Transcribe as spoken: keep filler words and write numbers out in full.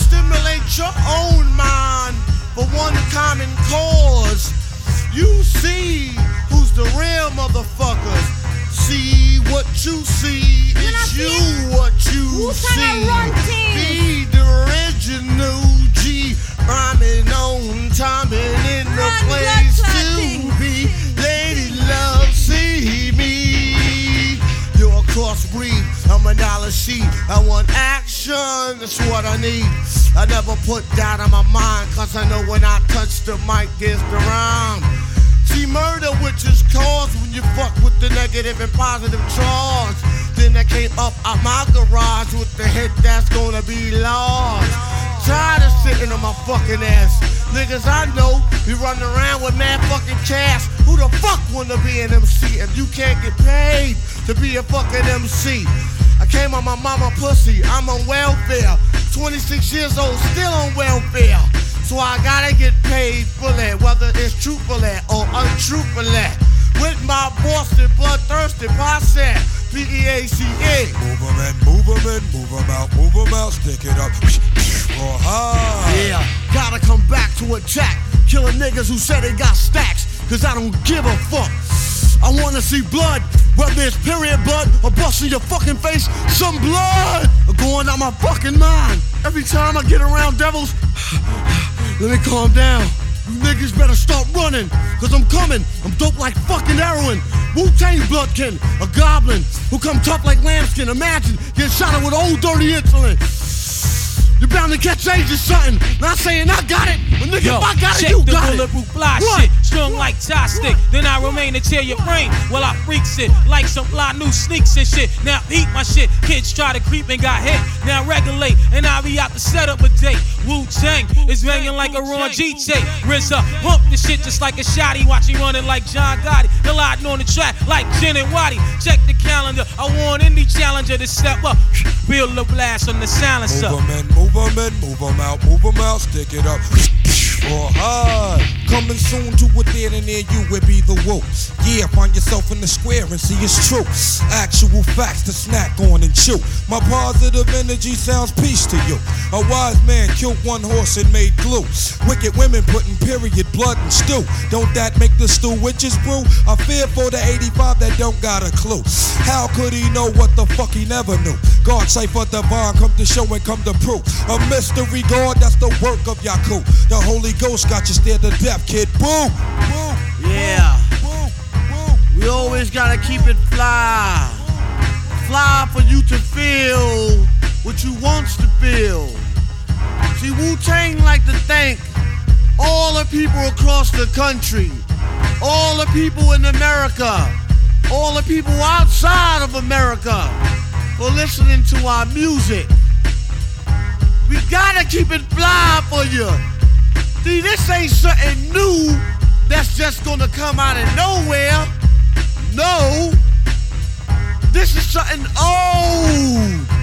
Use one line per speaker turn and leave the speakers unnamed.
stimulate your own mind for one common cause. You see who's the real motherfuckers. See what you see is you what you see. Be the original G, rhyming on time and in the place to be. Lady love, see me. You're a crossbreed, I'm a dollar sheet. I want action, that's what I need. I never put doubt on my mind, cause I know when I touch the mic, there's the rhyme. See, murder which is caused when you fuck with the negative and positive charge. Then I came up out my garage with the hit that's gonna be lost. Tired of sitting on my fucking ass. Niggas I know be running around with mad fucking cash. Who the fuck wanna be an M C if you can't get paid to be a fucking M C? I came on my mama pussy, I'm on welfare. twenty-six years old, still on welfare. So I gotta get paid for that, whether it's truthfully or untruthfully. With my Boston bloodthirsty posse, B E A C A.
Move 'em in, move 'em in, move 'em out, move 'em out, stick it up. Raw high.
Yeah, gotta come back to attack. Killing niggas who say they got stacks, cause I don't give a fuck. I wanna see blood, whether it's period blood or busting your fucking face. Some blood going out my fucking mind. Every time I get around devils, let me calm down. You niggas better start running, cause I'm coming. I'm dope like fucking heroin. Wu-Tang bloodkin, a goblin who come tough like lambskin. Imagine getting shot at with old dirty insulin. You're bound to catch age or something. Not saying I got it, but nigga,
Yo,
if I got it,
shake
you
the
got it.
bulletproof fly
What?
shit, strong like tie stick. Then I remain to tear your brain while I freaks it like some fly new sneaks and shit. Now eat my shit. Kids try to creep and got hit. Now regulate, and I be out to set up a date. Wu-Tang is banging like a Ron G tape. R Z A pump the shit just like a shotty. Watch me running like John Gotti. Colliding on the track like Jen and Waddy. Check the calendar. I want any challenger to step up. Build the blast on the silencer.
Move 'em in, move 'em in, move 'em out, move 'em out, stick it up. Raw high. Coming soon to a theater near you, it be the woo. Yeah, find yourself in the square and see it's true. Actual facts to snack on and chew. My positive energy sounds peace to you. A wise man killed one horse and made glue. Wicked women putting period blood in stew. Don't that make the stew witches brew? I fear for the eighty-five that don't got a clue. How could he know what the fuck he never knew? God cipher divine, come to show and come to prove. A mystery God, that's the work of Yaku. The Holy Ghost got you scared to death, kid. Boom, boom,
Yeah.
boom, boom.
We always gotta keep it fly. Fly for you to feel what you wants to feel. See, Wu-Tang like to thank all the people across the country, all the people in America, all the people outside of America for listening to our music. We gotta keep it fly for you. See, this ain't something new that's just gonna come out of nowhere. No, this is something old.